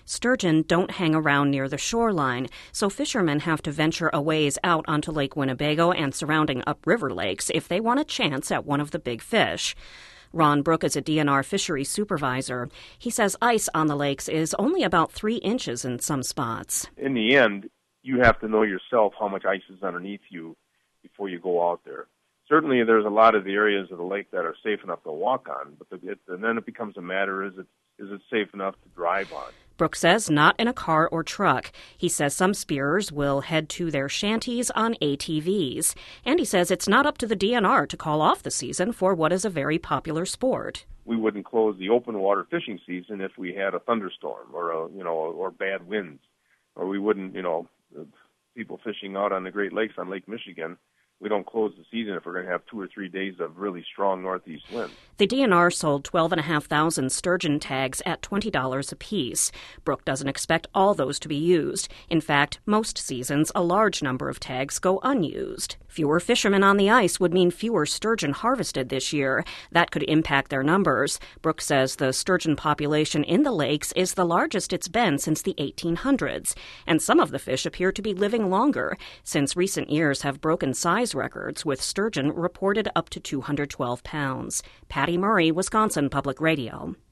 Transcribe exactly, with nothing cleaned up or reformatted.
Sturgeon don't hang around near the shoreline, so fishermen have to venture a ways out onto Lake Winnebago and surrounding upriver lakes if they want a chance at one of the big fish. Ron Brook is a D N R fishery supervisor. He says ice on the lakes is only about three inches in some spots. In the end, you have to know yourself how much ice is underneath you before you go out there. Certainly, there's a lot of the areas of the lake that are safe enough to walk on, but the, it, and then it becomes a matter, is it is it safe enough to drive on? Brook says not in a car or truck. He says some spearers will head to their shanties on A T Vs. And he says it's not up to the D N R to call off the season for what is a very popular sport. We wouldn't close the open water fishing season if we had a thunderstorm or a, you know or bad winds, or we wouldn't, you know, people fishing out on the Great Lakes on Lake Michigan. We don't close the season if we're going to have two or three days of really strong northeast winds. The D N R sold twelve thousand five hundred sturgeon tags at twenty dollars apiece. Brook doesn't expect all those to be used. In fact, most seasons, a large number of tags go unused. Fewer fishermen on the ice would mean fewer sturgeon harvested this year. That could impact their numbers. Brook says the sturgeon population in the lakes is the largest it's been since the eighteen hundreds. And some of the fish appear to be living longer, since recent years have broken size records, with sturgeon reported up to two hundred twelve pounds. Patty Murray, Wisconsin Public Radio.